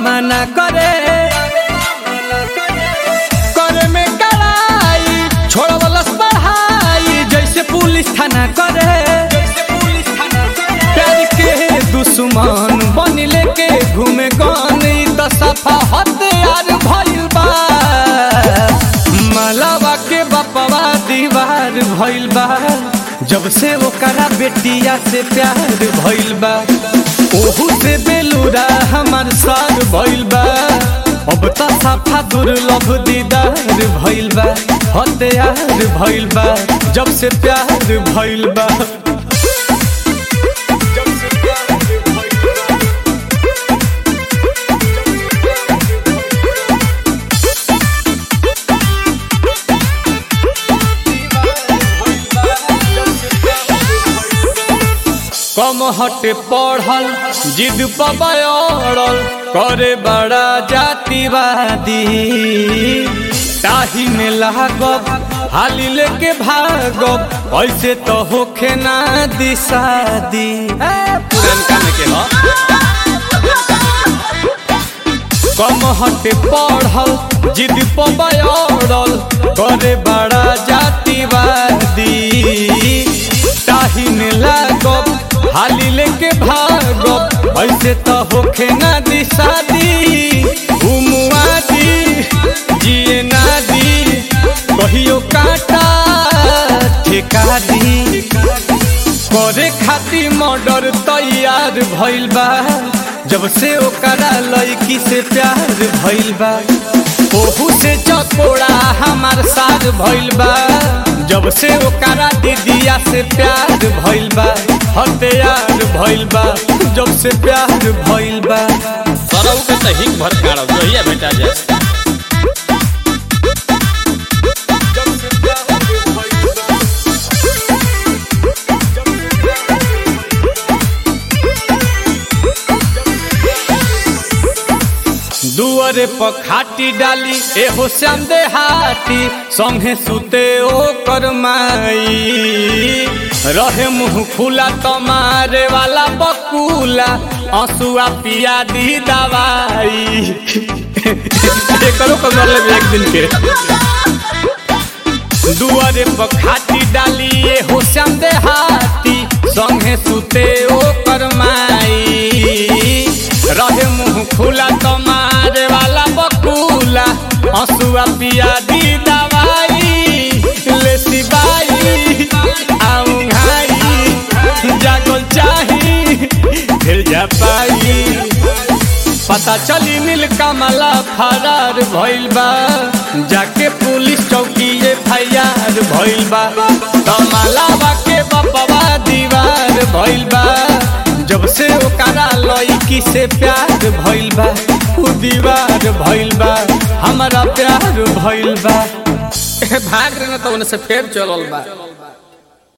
मना करे करे में कड़ाई छोड़वलस पढ़ाई जैसे पुलिस थाना करे प्यार के दुश्मन बन लेके घूमे गानी तो सफा हथियार भइल बा मलावा के बपवा दीवार भइल बा जब से ओकरा बेटिया से प्यार भइल बा ओहू से बेलूरा हमार साग भइल बा अब त सफा दुर्लभ दीदार भइल बा हथियार भइल बा जब से प्यार भइल बा कम हटे पढ़ल जिद पबड़ल करे बड़ा जातिवादी ताही में लागब हाली लेके भागब ऐसे तो होखे ना दिशादी पुरनका में के हो कम हटे पढ़ल जिद पबड़ल करे बड़ा जातिवादी ताही में लागब हाली लेके भागब ऐसे तो होखे ना दिशादी उमुआदी जिए ना दी कहियो काटा ठेका दी करे खातिर मर्डर तैयार भइल बा जब से ओकरा लड़की से प्यार भइल बा ओहू से चकोड़ा हमार साथ भइल बा जब से ओकरा दीदिया से प्यार भइल बा हथियार भइल बा जब से प्यार भइल बा सरौ के त हिक भर काढ़ो जहिया बेटा जाए दुआरे पर खाटी डाली एहो श्याम देहाती संगे सुते ओकर माई रहे मुँह खुला तमारे वाला बकुला आंसुआ पिया दी दवाई करो कर ले एक दिन के दुआरे पर खाटी डाली एहो श्याम देहाती संगे सुते ओकर माई रहे मुँह खुला तमारे वाला बकुला आंसुआ पिया दी दवाई ले सिबाई आऊंघाई जागल चाही फिर जा पाई पता चली नील कमला फरार भइल बा जाके पुलिस चौकी FIR भइल बा तमलावा के बपवा दीवार भइल बा जब से ओकरा लड़की से प्यार भइल बा उ दीवार भइल बा हमारा प्यार भइल बा भाग रहे न तो उनसे फेर चलल बा।